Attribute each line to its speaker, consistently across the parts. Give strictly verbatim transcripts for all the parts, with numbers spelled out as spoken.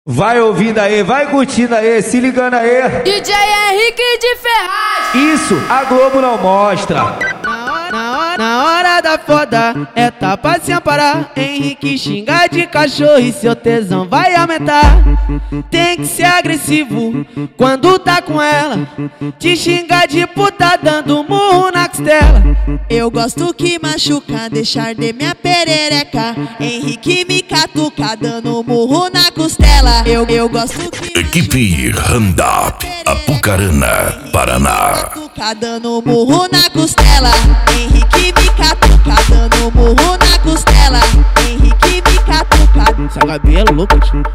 Speaker 1: Vai ouvindo aí, vai curtindo aí, se ligando aí.
Speaker 2: D J Henrique de Ferraz.
Speaker 1: Isso a Globo não mostra.
Speaker 3: Na hora, na hora da foda é tapa sem parar. Henrique xinga de cachorro e seu tesão vai aumentar. Tem que ser agressivo quando tá com ela. Te xinga de puta dando murro na costela.
Speaker 4: Eu gosto que machuca, deixar de minha perereca. Henrique me catuca, dando murro na costela. Eu, eu gosto que
Speaker 5: Equipe Randap, Apucarana, Paraná.
Speaker 4: machuca, dando murro na costela. Henrique me catuca, dando murro na costela. Henrique me catuca.
Speaker 3: Essa cabelo louco.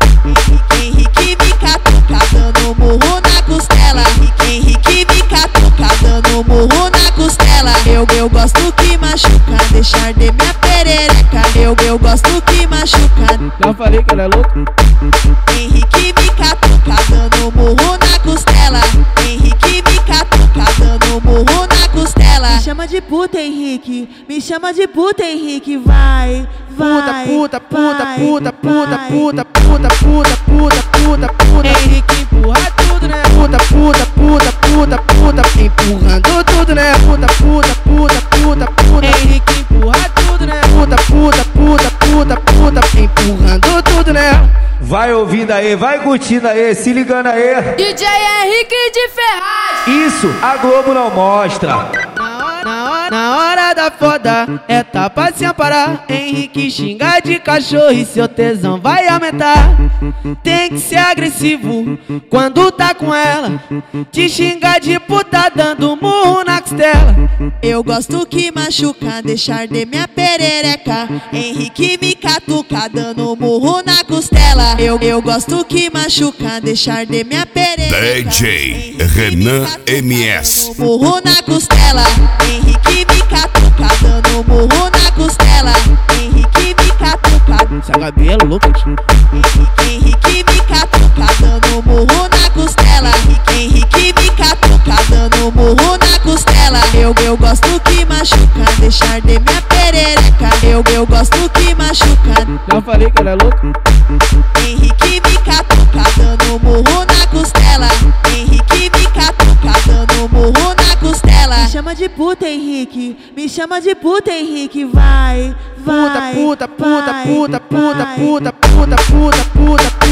Speaker 4: Henrique me catuca, dando murro na costela. Henrique me catuca, dando murro na costela. Eu, eu gosto que machuca, deixar de minha perereca. Eu, eu gosto que machuca.
Speaker 3: Já falei que ela é louca.
Speaker 4: Henrique me catuca, dando murro na costela. Henrique me catuca, dando murro na costela. Me chama de puta, Henrique. Me chama de puta, Henrique. Vai, vai.
Speaker 3: Puta, puta,
Speaker 4: vai,
Speaker 3: puta, puta,
Speaker 4: vai.
Speaker 3: puta, puta, puta, puta, puta, puta. Henrique empurra tudo, né? Puta, puta, puta, puta, puta. Empurrando tudo, né? Puta, puta, puta, puta, puta. Henrique empurra tudo, né? Puta, puta, puta, puta, puta. Empurrando tudo, né?
Speaker 1: Vai ouvindo aí, vai curtindo aí, se ligando aí.
Speaker 2: D J Henrique de Ferraz.
Speaker 1: Isso a Globo não mostra.
Speaker 3: Na hora, na hora da foda é tapa sem parar. Henrique xinga de cachorro e seu tesão vai aumentar. Tem que ser agressivo quando tá com ela. Te xinga de puta dando murro na costela.
Speaker 4: Eu gosto que machuca, deixar de minha perereca. Henrique me catuca, dando murro na costela. Eu, eu gosto que machuca, deixar de minha perereca.
Speaker 5: D J
Speaker 4: Henrique
Speaker 5: Renan
Speaker 4: me catuca,
Speaker 5: M S.
Speaker 4: dando murro na costela. Henrique me catuca, dando murro na costela. Henrique me catuca.
Speaker 3: Essa cabelo louco.
Speaker 4: Henrique me catuca, dando murro na costela. Henrique me catuca, dando murro na costela. Eu, eu gosto que machuca, deixar de minha perereca. Eu, eu gosto que machuca.
Speaker 3: Já falei que ela é louca.
Speaker 4: Henrique me catuca, dando murro na costela. Henrique me catuca, dando murro na costela. Me chama de puta, Henrique. Me chama de puta, Henrique. Vai, vai.
Speaker 3: Puta, puta, puta,
Speaker 4: vai,
Speaker 3: puta, puta,
Speaker 4: vai.
Speaker 3: puta, puta, puta, puta, puta.